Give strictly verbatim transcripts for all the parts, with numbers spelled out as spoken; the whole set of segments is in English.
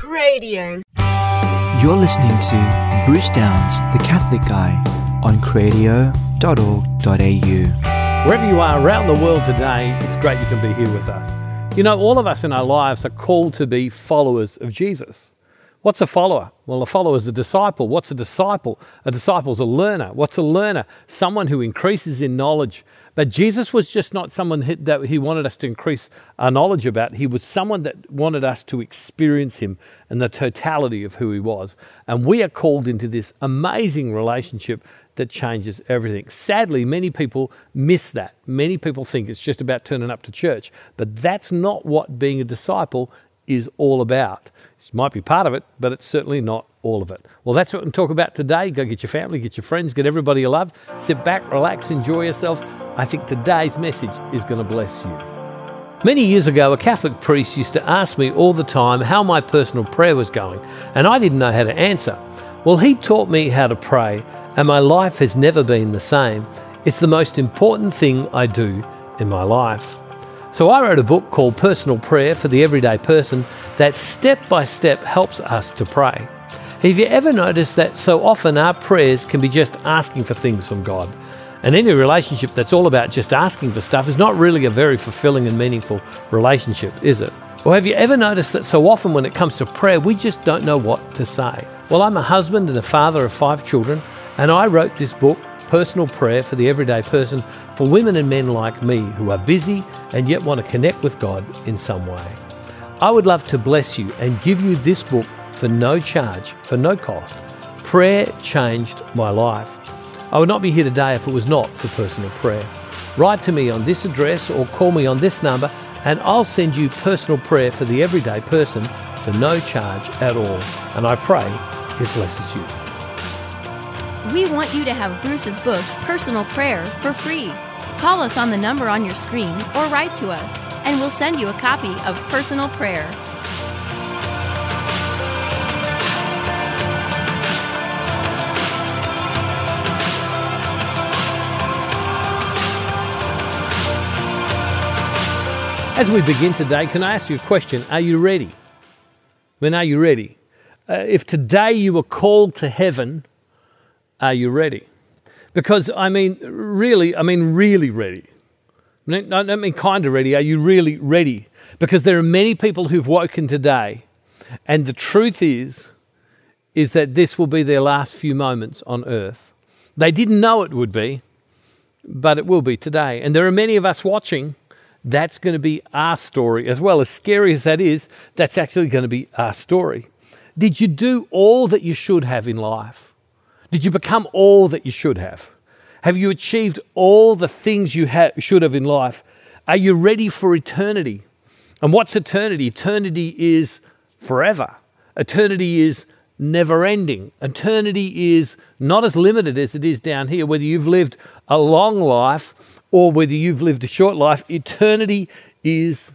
Cradio. You're listening to Bruce Downs, the Catholic Guy, on cradio dot org dot a u. Wherever you are around the world today, it's great you can be here with us. You know, all of us in our lives are called to be followers of Jesus. What's a follower? Well, a follower is a disciple. What's a disciple? A disciple is a learner. What's a learner? Someone who increases in knowledge. But Jesus was just not someone that he wanted us to increase our knowledge about. He was someone that wanted us to experience him and the totality of who he was. And we are called into this amazing relationship that changes everything. Sadly, many people miss that. Many people think it's just about turning up to church. But that's not what being a disciple is all about. It might be part of it, but it's certainly not all of it. Well, that's what we're going to talk about today. Go get your family, get your friends, get everybody you love. Sit back, relax, enjoy yourself. I think today's message is going to bless you. Many years ago, a Catholic priest used to ask me all the time how my personal prayer was going, and I didn't know how to answer. Well, he taught me how to pray, and my life has never been the same. It's the most important thing I do in my life. So I wrote a book called Personal Prayer for the Everyday Person that step by step helps us to pray. Have you ever noticed that so often our prayers can be just asking for things from God? And any relationship that's all about just asking for stuff is not really a very fulfilling and meaningful relationship, is it? Or have you ever noticed that so often when it comes to prayer, we just don't know what to say? Well, I'm a husband and a father of five children, and I wrote this book, Personal Prayer for the Everyday Person, for women and men like me who are busy and yet want to connect with God in some way. I would love to bless you and give you this book for no charge, for no cost. Prayer changed my life. I would not be here today if it was not for personal prayer. Write to me on this address or call me on this number and I'll send you personal prayer for the everyday person for no charge at all. And I pray it blesses you. We want you to have Bruce's book, Personal Prayer, for free. Call us on the number on your screen or write to us, and we'll send you a copy of Personal Prayer. As we begin today, can I ask you a question? Are you ready? I mean, are you ready? Uh, if today you were called to heaven, are you ready? Because, I mean, really, I mean, really ready. I don't mean kind of ready. Are you really ready? Because there are many people who've woken today, and the truth is, is that this will be their last few moments on earth. They didn't know it would be, but it will be today. And there are many of us watching. That's going to be our story. As well as scary as that is, that's actually going to be our story. Did you do all that you should have in life? Did you become all that you should have? Have you achieved all the things you ha- should have in life? Are you ready for eternity? And what's eternity? Eternity is forever. Eternity is never-ending. Eternity is not as limited as it is down here. Whether you've lived a long life or whether you've lived a short life, eternity is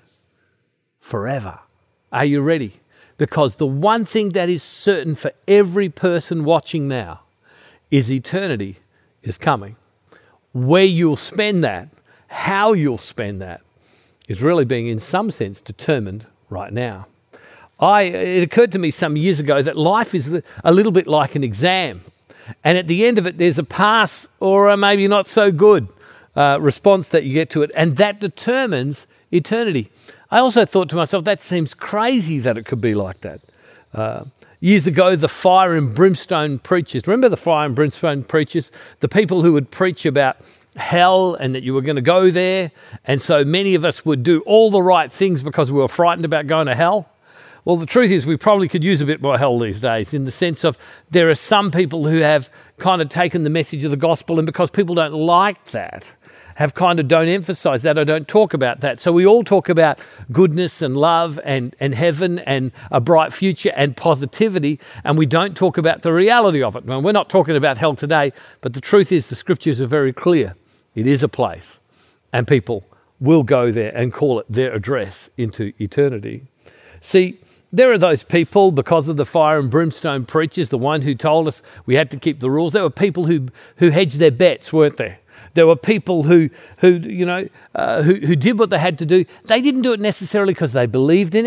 forever. Are you ready? Because the one thing that is certain for every person watching now is eternity is coming. Where you'll spend that, how you'll spend that, is really being in some sense determined right now. I, it occurred to me some years ago that life is a little bit like an exam. And at the end of it, there's a pass or a maybe not so good uh, response that you get to it. And that determines eternity. I also thought to myself, that seems crazy that it could be like that. Uh, Years ago, the fire and brimstone preachers, remember the fire and brimstone preachers? The people who would preach about hell and that you were going to go there. And so many of us would do all the right things because we were frightened about going to hell. Well, the truth is we probably could use a bit more hell these days, in the sense of there are some people who have kind of taken the message of the gospel, and because people don't like that, have kind of don't emphasize that or don't talk about that. So we all talk about goodness and love and, and heaven and a bright future and positivity, and we don't talk about the reality of it. Well, we're not talking about hell today, but the truth is the scriptures are very clear. It is a place, and people will go there and call it their address into eternity. See, there are those people, because of the fire and brimstone preachers, the one who told us we had to keep the rules. There were people who who hedged their bets, weren't there? There were people who, who you know, uh, who, who did what they had to do. They didn't do it necessarily because they believed in it.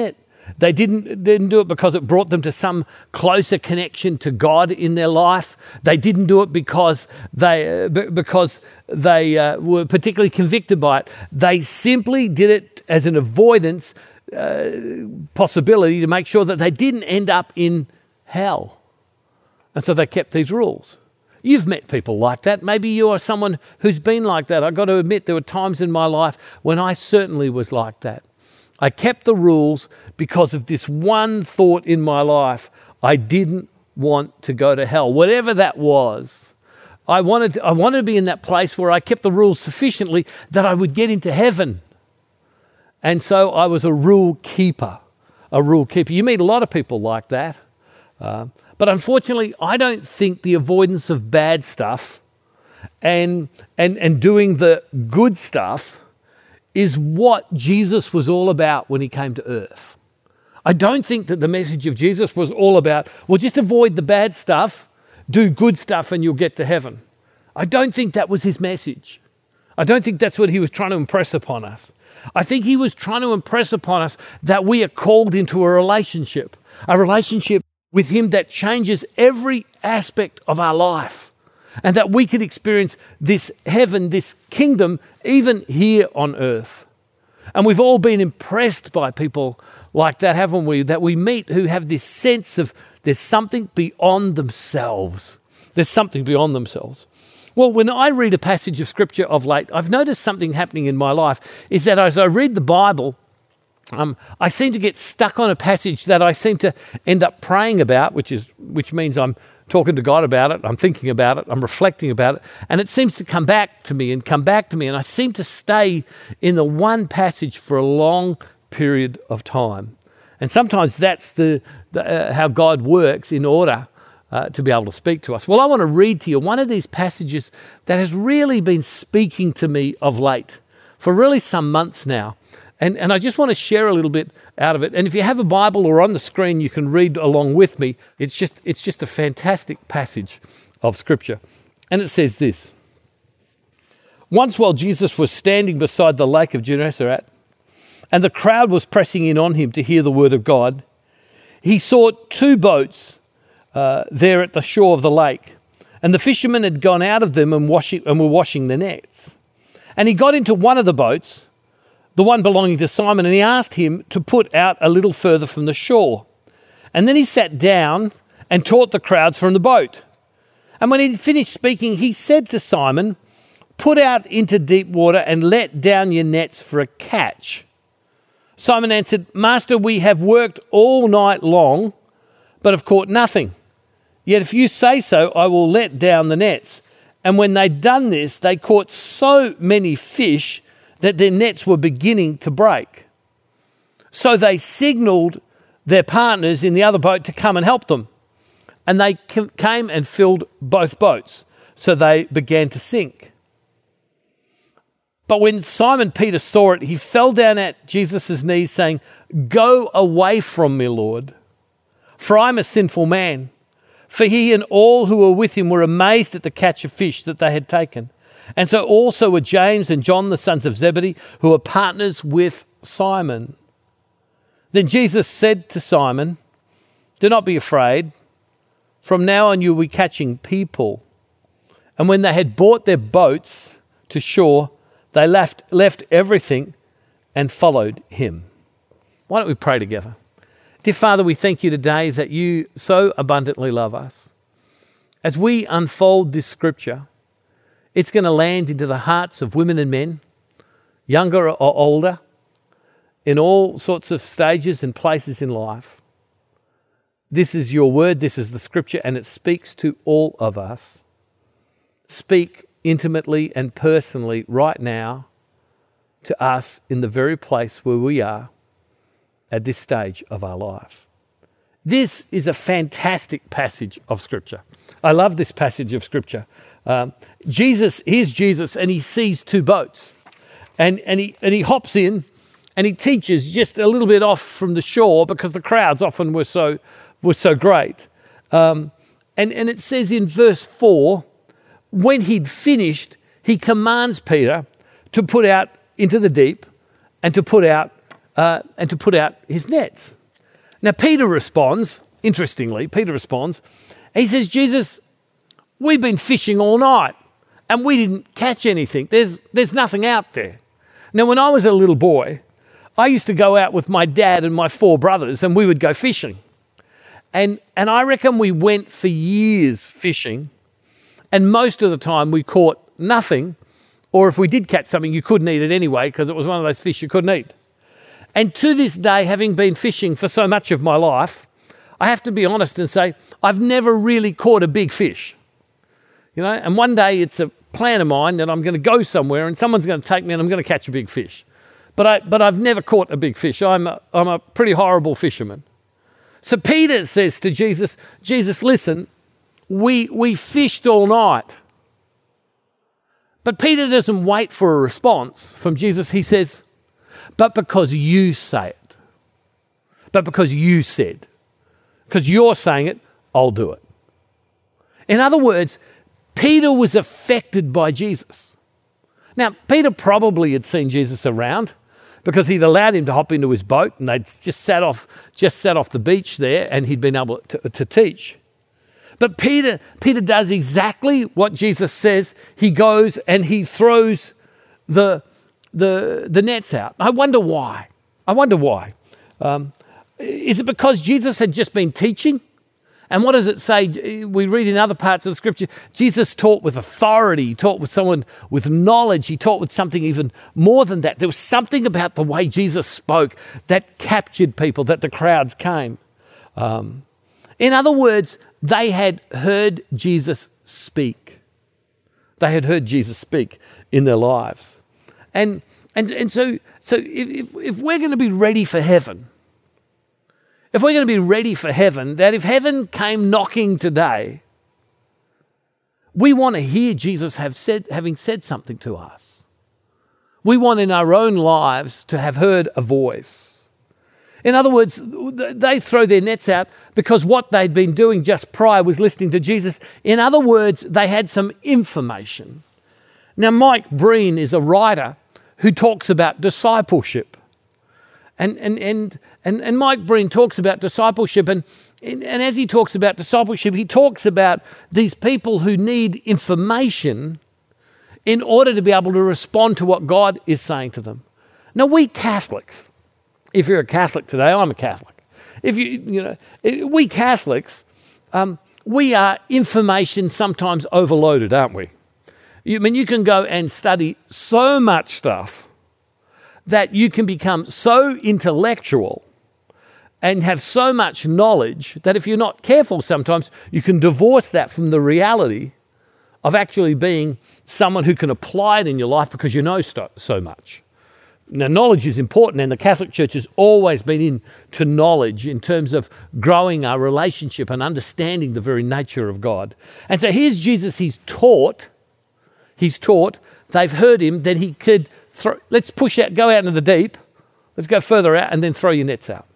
They didn't, didn't do it because it brought them to some closer connection to God in their life. They didn't do it because they, uh, b- because they uh, were particularly convicted by it. They simply did it as an avoidance uh, possibility to make sure that they didn't end up in hell. And so they kept these rules. You've met people like that. Maybe you are someone who's been like that. I've got to admit, there were times in my life when I certainly was like that. I kept the rules because of this one thought in my life. I didn't want to go to hell, whatever that was. I wanted to, I wanted to be in that place where I kept the rules sufficiently that I would get into heaven. And so I was a rule keeper, a rule keeper. You meet a lot of people like that. Uh, but unfortunately, I don't think the avoidance of bad stuff and, and, and doing the good stuff is what Jesus was all about when he came to earth. I don't think that the message of Jesus was all about, well, just avoid the bad stuff, do good stuff and you'll get to heaven. I don't think that was his message. I don't think that's what he was trying to impress upon us. I think he was trying to impress upon us that we are called into a relationship, a relationship with him that changes every aspect of our life, and that we could experience this heaven, this kingdom, even here on earth. And we've all been impressed by people like that, haven't we? That we meet who have this sense of there's something beyond themselves. There's something beyond themselves. Well, when I read a passage of scripture of late, I've noticed something happening in my life, is that as I read the Bible, um, I seem to get stuck on a passage that I seem to end up praying about, which is which means I'm talking to God about it, I'm thinking about it, I'm reflecting about it, and it seems to come back to me and come back to me, and I seem to stay in the one passage for a long period of time. And sometimes that's the, the uh, how God works in order uh, to be able to speak to us. Well, I want to read to you one of these passages that has really been speaking to me of late for really some months now. And, and I just want to share a little bit out of it. And if you have a Bible or on the screen, you can read along with me. It's just, it's just a fantastic passage of Scripture. And it says this: Once while Jesus was standing beside the lake of Gennesaret, and the crowd was pressing in on him to hear the word of God, he saw two boats uh, there at the shore of the lake. And the fishermen had gone out of them and, washing, and were washing their nets. And he got into one of the boats, the one belonging to Simon, and he asked him to put out a little further from the shore. And then he sat down and taught the crowds from the boat. And when he finished speaking, he said to Simon, "Put out into deep water and let down your nets for a catch." Simon answered, "Master, we have worked all night long, but have caught nothing. Yet if you say so, I will let down the nets." And when they'd done this, they caught so many fish that their nets were beginning to break. So they signaled their partners in the other boat to come and help them. And they came and filled both boats, so they began to sink. But when Simon Peter saw it, he fell down at Jesus' knees, saying, "Go away from me, Lord, for I'm a sinful man." For he and all who were with him were amazed at the catch of fish that they had taken. And so also were James and John, the sons of Zebedee, who were partners with Simon. Then Jesus said to Simon, "Do not be afraid. From now on you will be catching people." And when they had brought their boats to shore, they left, left everything and followed him. Why don't we pray together? Dear Father, we thank you today that you so abundantly love us. As we unfold this scripture, it's going to land into the hearts of women and men, younger or older, in all sorts of stages and places in life. This is your word, this is the scripture, and it speaks to all of us. Speak intimately and personally right now to us in the very place where we are at this stage of our life. This is a fantastic passage of Scripture. I love this passage of Scripture. Um, Jesus, here's Jesus, and he sees two boats. And, and, he, and he hops in and he teaches just a little bit off from the shore because the crowds often were so, were so great. Um, and, and it says in verse four, when he'd finished, he commands Peter to put out into the deep and to put out uh, and to put out his nets. Now, Peter responds, interestingly, Peter responds, he says, Jesus, we've been fishing all night and we didn't catch anything. There's, there's nothing out there. Now, when I was a little boy, I used to go out with my dad and my four brothers and we would go fishing. And, and I reckon we went for years fishing, and most of the time we caught nothing, or if we did catch something, you couldn't eat it anyway because it was one of those fish you couldn't eat. And to this day, having been fishing for so much of my life, I have to be honest and say I've never really caught a big fish. You know, and one day it's a plan of mine that I'm going to go somewhere and someone's going to take me and I'm going to catch a big fish. But, I, but I've never caught a big fish. I'm a, I'm a pretty horrible fisherman. So Peter says to Jesus, Jesus, listen, we, we fished all night. But Peter doesn't wait for a response from Jesus. He says, but because you say it, but because you said, because you're saying it, I'll do it. In other words, Peter was affected by Jesus. Now, Peter probably had seen Jesus around, because he'd allowed him to hop into his boat and they'd just sat off, just sat off the beach there and he'd been able to, to teach. But Peter, Peter does exactly what Jesus says. He goes and he throws the, the, the nets out. I wonder why. I wonder why. Um, is it because Jesus had just been teaching? And what does it say? We read in other parts of the scripture, Jesus taught with authority. He taught with someone with knowledge. He taught with something even more than that. There was something about the way Jesus spoke that captured people, that the crowds came. Um, in other words, they had heard Jesus speak. They had heard Jesus speak in their lives. And and and so, so if, if we're going to be ready for heaven, if we're going to be ready for heaven, that if heaven came knocking today, we want to hear Jesus have said, having said something to us. We want in our own lives to have heard a voice. In other words, they throw their nets out because what they'd been doing just prior was listening to Jesus. In other words, they had some information. Now, Mike Breen is a writer who talks about discipleship. And and and and, and Mike Breen talks about discipleship, and, and and as he talks about discipleship, he talks about these people who need information in order to be able to respond to what God is saying to them. Now, we Catholics, if you're a Catholic today, I'm a Catholic. If you you know, we Catholics, um, we are information sometimes overloaded, aren't we? You, I mean, you can go and study so much stuff that you can become so intellectual and have so much knowledge that if you're not careful sometimes, you can divorce that from the reality of actually being someone who can apply it in your life because you know so, so much. Now, knowledge is important, and the Catholic Church has always been into knowledge in terms of growing our relationship and understanding the very nature of God. And so here's Jesus, he's taught, he's taught, they've heard him, that he could Throw, let's push out, go out into the deep. Let's go further out and then throw your nets out.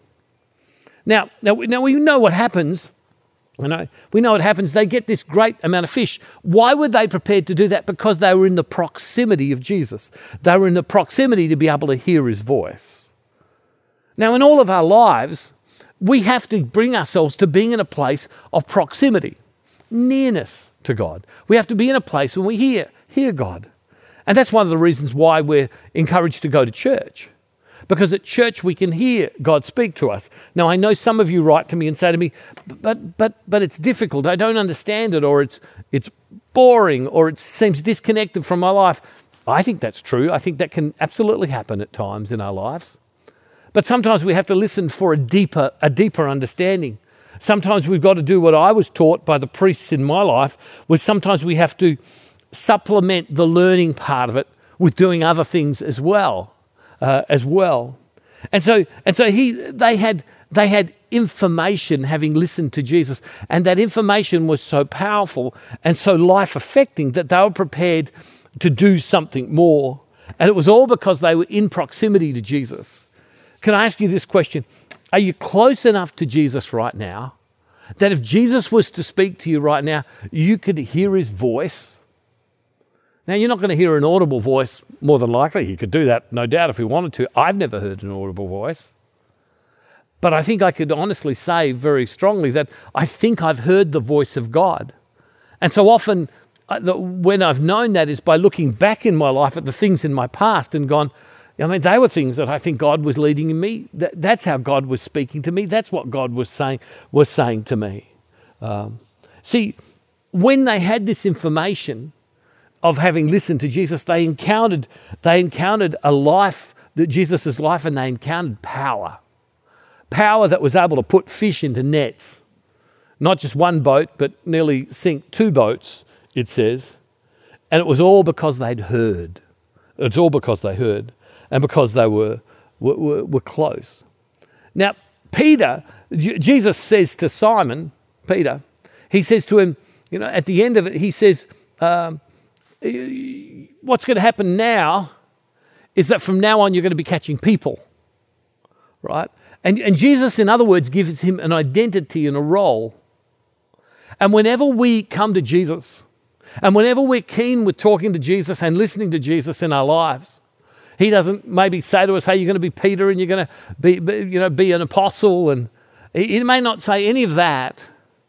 Now, now, now we know what happens. You know, we know what happens. They get this great amount of fish. Why were they prepared to do that? Because they were in the proximity of Jesus. They were in the proximity to be able to hear his voice. Now, in all of our lives, we have to bring ourselves to being in a place of proximity, nearness to God. We have to be in a place when we hear, hear God. And that's one of the reasons why we're encouraged to go to church. Because at church we can hear God speak to us. Now, I know some of you write to me and say to me, but but but it's difficult. I don't understand it, or it's it's boring, or it seems disconnected from my life. I think that's true. I think that can absolutely happen at times in our lives. But sometimes we have to listen for a deeper a deeper understanding. Sometimes we've got to do what I was taught by the priests in my life, was sometimes we have to supplement the learning part of it with doing other things as well, uh, as well. And so, and so he, they had, they had information having listened to Jesus, and that information was so powerful and so life-affecting that they were prepared to do something more. And it was all because they were in proximity to Jesus. Can I ask you this question? Are you close enough to Jesus right now that if Jesus was to speak to you right now, you could hear his voice? Now, you're not going to hear an audible voice, more than likely. He could do that, no doubt, if he wanted to. I've never heard an audible voice. But I think I could honestly say very strongly that I think I've heard the voice of God. And so often uh, the, when I've known that is by looking back in my life at the things in my past and gone, I mean, they were things that I think God was leading in me. That, that's how God was speaking to me. That's what God was saying was saying to me. Um, see, when they had this information of having listened to Jesus, they encountered they encountered a life, that Jesus' life, and they encountered power. Power that was able to put fish into nets. Not just one boat, but nearly sink two boats, it says. And it was all because they'd heard. It's all because they heard. And because they were, were, were close. Now, Peter, J- Jesus says to Simon, Peter, he says to him, you know, at the end of it, he says, um, what's going to happen now is that from now on you're going to be catching people, right? And, and Jesus, in other words, gives him an identity and a role. And whenever we come to Jesus, and whenever we're keen with talking to Jesus and listening to Jesus in our lives, he doesn't maybe say to us, hey, you're going to be Peter and you're going to be, be you know, be an apostle. And he may not say any of that,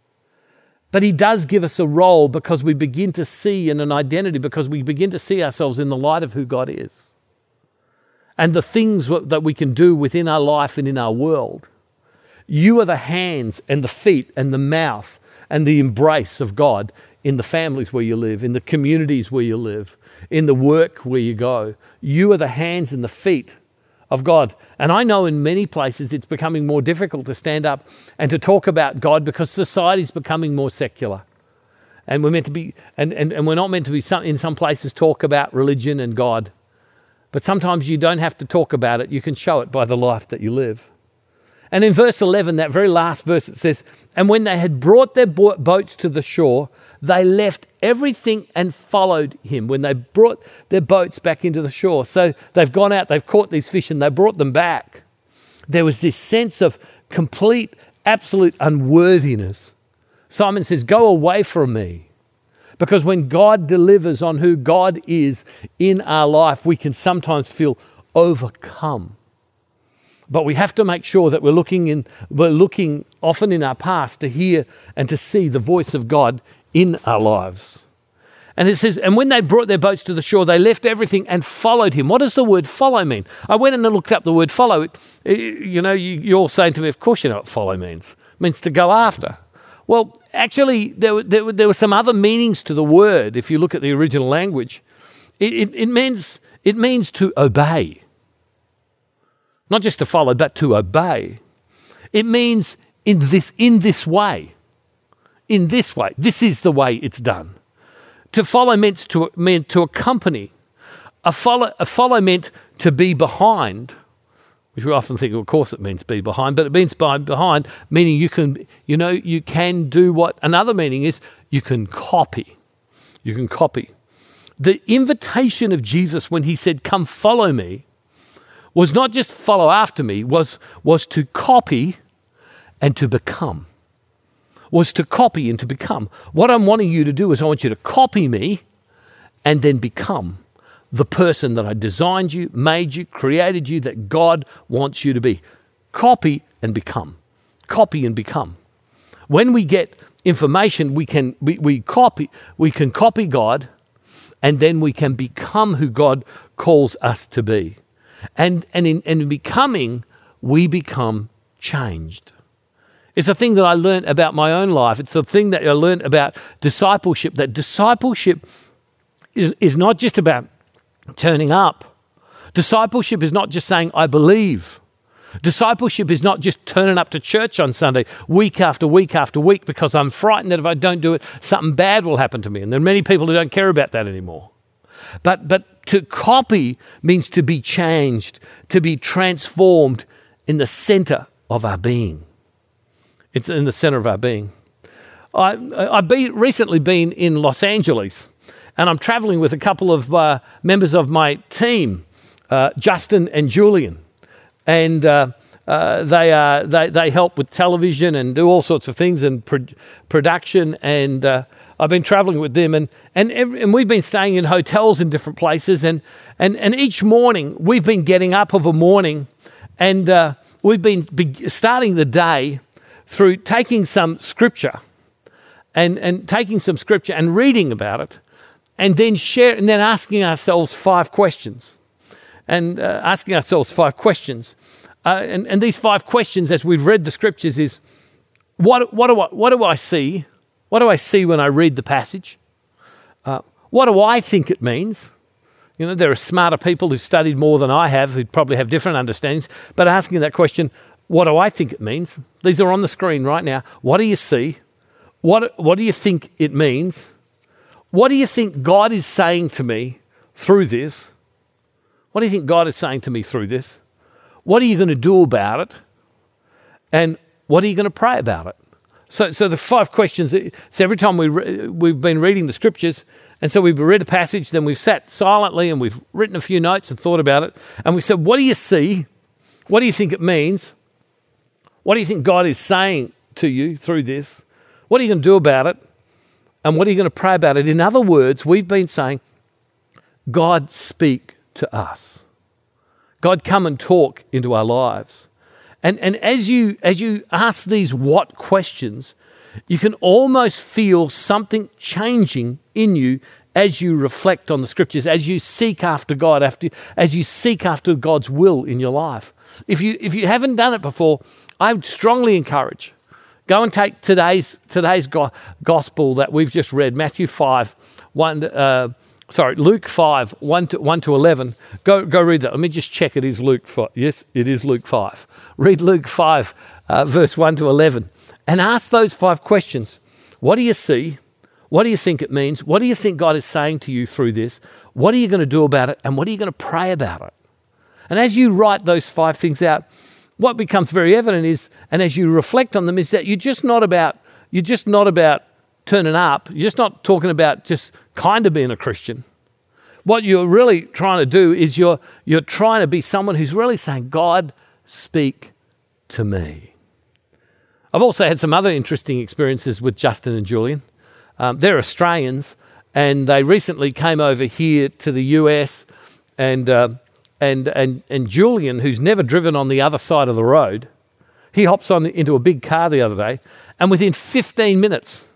but he does give us a role because we begin to see in an identity, because we begin to see ourselves in the light of who God is and the things that we can do within our life and in our world. You are the hands and the feet and the mouth and the embrace of God in the families where you live, in the communities where you live, in the work where you go. You are the hands and the feet of God. And I know in many places it's becoming more difficult to stand up and to talk about God because society's becoming more secular. And we're meant to be, and, and, and we're not meant to be some, in some places talk about religion and God. But sometimes you don't have to talk about it. You can show it by the life that you live. And in verse eleven, that very last verse, it says, and when they had brought their bo- boats to the shore, they left everything and followed him. When they brought their boats back into the shore. So they've gone out, they've caught these fish and they brought them back. There was this sense of complete, absolute unworthiness. Simon says, go away from me. Because when God delivers on who God is in our life, we can sometimes feel overcome. But we have to make sure that we're looking in, we're looking often in our past to hear and to see the voice of God in our lives. And it says, and when they brought their boats to the shore, they left everything and followed him. What does the word follow mean? I went and looked up the word follow. It, you know, you, you're all saying to me, of course you know what follow means. It means to go after. Well, actually, there, there, there were some other meanings to the word. If you look at the original language, it, it, it means it means to obey. Not just to follow, but to obey. It means in this in this way. In this way. This is the way it's done. To follow meant to meant to accompany. A follow a follow meant to be behind, which we often think, well, of course it means be behind, but it means by behind, meaning you can, you know, you can do what another meaning is, you can copy. You can copy. The invitation of Jesus when he said, come follow me, was not just follow after me, was, was to copy and to become. Was to copy and to become. What I'm wanting you to do is I want you to copy me and then become the person that I designed you, made you, created you, that God wants you to be. Copy and become. Copy and become. When we get information, we can we, we copy we can copy God, and then we can become who God calls us to be. And and in, and in becoming, we become changed. It's a thing that I learned about my own life. It's a thing that I learned about discipleship, that discipleship is, is not just about turning up. Discipleship is not just saying, I believe. Discipleship is not just turning up to church on Sunday week after week after week because I'm frightened that if I don't do it, something bad will happen to me. And there are many people who don't care about that anymore. But but to copy means to be changed, to be transformed in the center of our being. It's in the center of our being. I, I've been, recently been in Los Angeles, and I'm traveling with a couple of uh, members of my team, uh, Justin and Julian. And uh, uh, they, uh, they they help with television and do all sorts of things and pro- production. And uh, I've been traveling with them, and and and we've been staying in hotels in different places. And and and each morning we've been getting up of a morning, and uh, we've been be- starting the day through taking some scripture and, and taking some scripture and reading about it, and then share, and then asking ourselves five questions, and uh, asking ourselves five questions, uh, and, and these five questions, as we've read the scriptures, is what what do I what do I see? What do I see when I read the passage? Uh, what do I think it means? You know, there are smarter people who've studied more than I have, who probably have different understandings, but asking that question, what do I think it means? These are on the screen right now. What do you see? What what do you think it means? What do you think God is saying to me through this? What do you think God is saying to me through this? What are you going to do about it? And what are you going to pray about it? So, so the five questions. So every time we re- we've been reading the scriptures, and so we've read a passage, then we've sat silently and we've written a few notes and thought about it, and we said, "What do you see? What do you think it means? What do you think God is saying to you through this? What are you going to do about it? And what are you going to pray about it?" In other words, we've been saying, God, speak to us. God, come and talk into our lives. And and as you as you ask these what questions, you can almost feel something changing in you as you reflect on the scriptures, as you seek after God, after as you seek after God's will in your life. If you if you haven't done it before, I would strongly encourage, go and take today's today's go- gospel that we've just read, Matthew five, one. Uh, sorry, Luke five, one to one to eleven. Go go read that. Let me just check. It is Luke five. Yes, it is Luke five. Read Luke five, uh, verse one to eleven, and ask those five questions. What do you see? What do you think it means? What do you think God is saying to you through this? What are you going to do about it? And what are you going to pray about it? And as you write those five things out, what becomes very evident is, and as you reflect on them, is that you're just not about you're just not about turning up. You're just not talking about just kind of being a Christian. What you're really trying to do is you're you're trying to be someone who's really saying, God, speak to me. I've also had some other interesting experiences with Justin and Julian. Um, they're Australians, and they recently came over here to the U S, and uh, and and and Julian, who's never driven on the other side of the road, he hops on into a big car the other day, and within fifteen minutes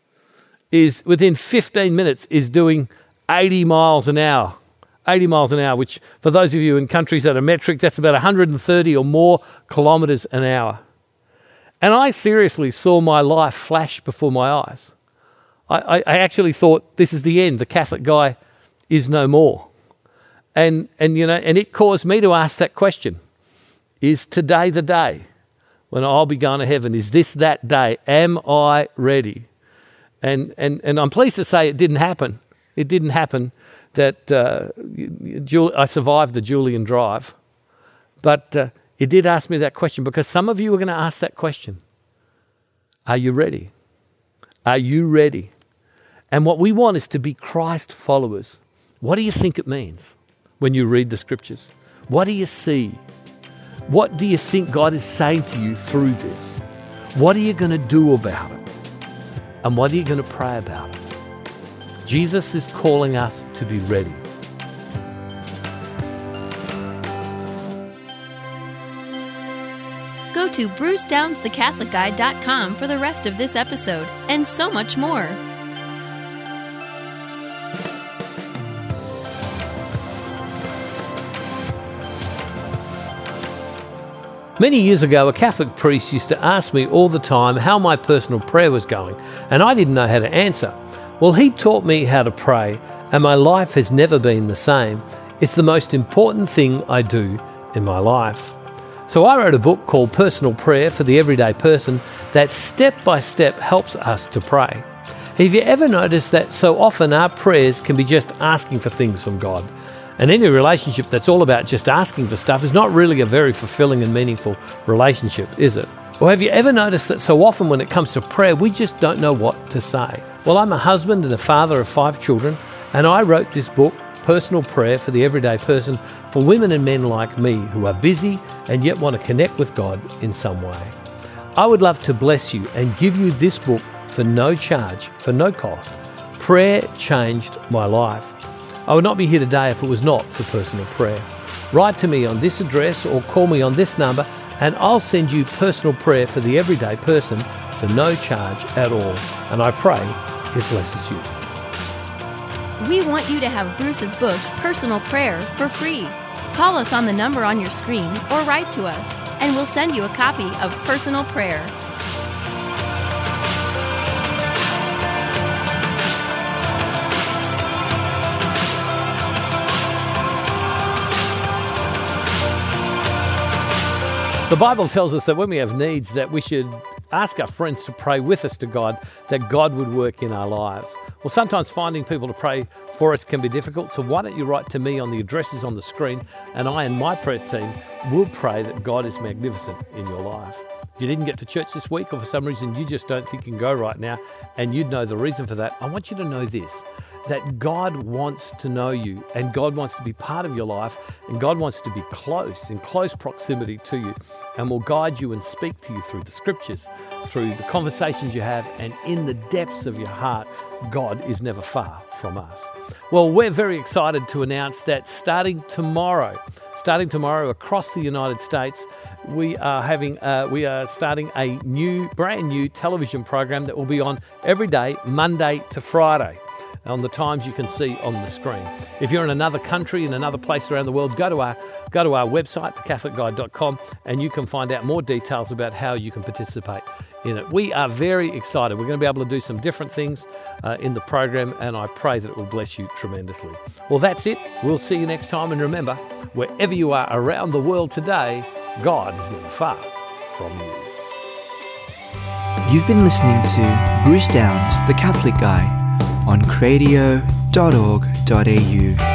is within fifteen minutes is doing eighty miles an hour. eighty miles an hour, which for those of you in countries that are metric, that's about one hundred thirty or more kilometres an hour. And I seriously saw my life flash before my eyes. I, I, I actually thought, this is the end. The Catholic guy is no more. And and you know, and it caused me to ask that question: is today the day when I'll be going to heaven? Is this that day? Am I ready? And and and I'm pleased to say it didn't happen. It didn't happen that uh, I survived the Julian drive, but uh, it did ask me that question, because some of you are going to ask that question. Are you ready? Are you ready? And what we want is to be Christ followers. What do you think it means when you read the scriptures? What do you see? What do you think God is saying to you through this? What are you going to do about it? And what are you going to pray about it? Jesus is calling us to be ready. Go to bruce downs the catholic guy dot com for the rest of this episode and so much more. Many years ago, a Catholic priest used to ask me all the time how my personal prayer was going, and I didn't know how to answer. Well, he taught me how to pray, and my life has never been the same. It's the most important thing I do in my life. So I wrote a book called Personal Prayer for the Everyday Person that step by step helps us to pray. Have you ever noticed that so often our prayers can be just asking for things from God? And any relationship that's all about just asking for stuff is not really a very fulfilling and meaningful relationship, is it? Or have you ever noticed that so often when it comes to prayer, we just don't know what to say? Well, I'm a husband and a father of five children, and I wrote this book, Personal Prayer for the Everyday Person, for women and men like me who are busy and yet want to connect with God in some way. I would love to bless you and give you this book for no charge, for no cost. Prayer changed my life. I would not be here today if it was not for personal prayer. Write to me on this address or call me on this number and I'll send you personal prayer for the everyday person for no charge at all. And I pray it blesses you. We want you to have Bruce's book, Personal Prayer, for free. Call us on the number on your screen or write to us, and we'll send you a copy of Personal Prayer. The Bible tells us that when we have needs, that we should ask our friends to pray with us to God, that God would work in our lives. Well, sometimes finding people to pray for us can be difficult, so why don't you write to me on the addresses on the screen, and I and my prayer team will pray that God is magnificent in your life. If you didn't get to church this week, or for some reason you just don't think you can go right now, and you'd know the reason for that, I want you to know this, that God wants to know you, and God wants to be part of your life, and God wants to be close, in close proximity to you, and will guide you and speak to you through the scriptures, through the conversations you have, and in the depths of your heart. God is never far from us. Well, we're very excited to announce that starting tomorrow, starting tomorrow across the United States, we are having, uh, we are starting a new, brand new television program that will be on every day, Monday to Friday, on the times you can see on the screen. If you're in another country, in another place around the world, go to our go to our website, the catholic guide dot com, and you can find out more details about how you can participate in it. We are very excited. We're going to be able to do some different things uh, in the program, and I pray that it will bless you tremendously. Well, that's it. We'll see you next time, and remember, wherever you are around the world today, God is never far from you. You've been listening to Bruce Downs, the Catholic Guy, on cradio dot org dot a u.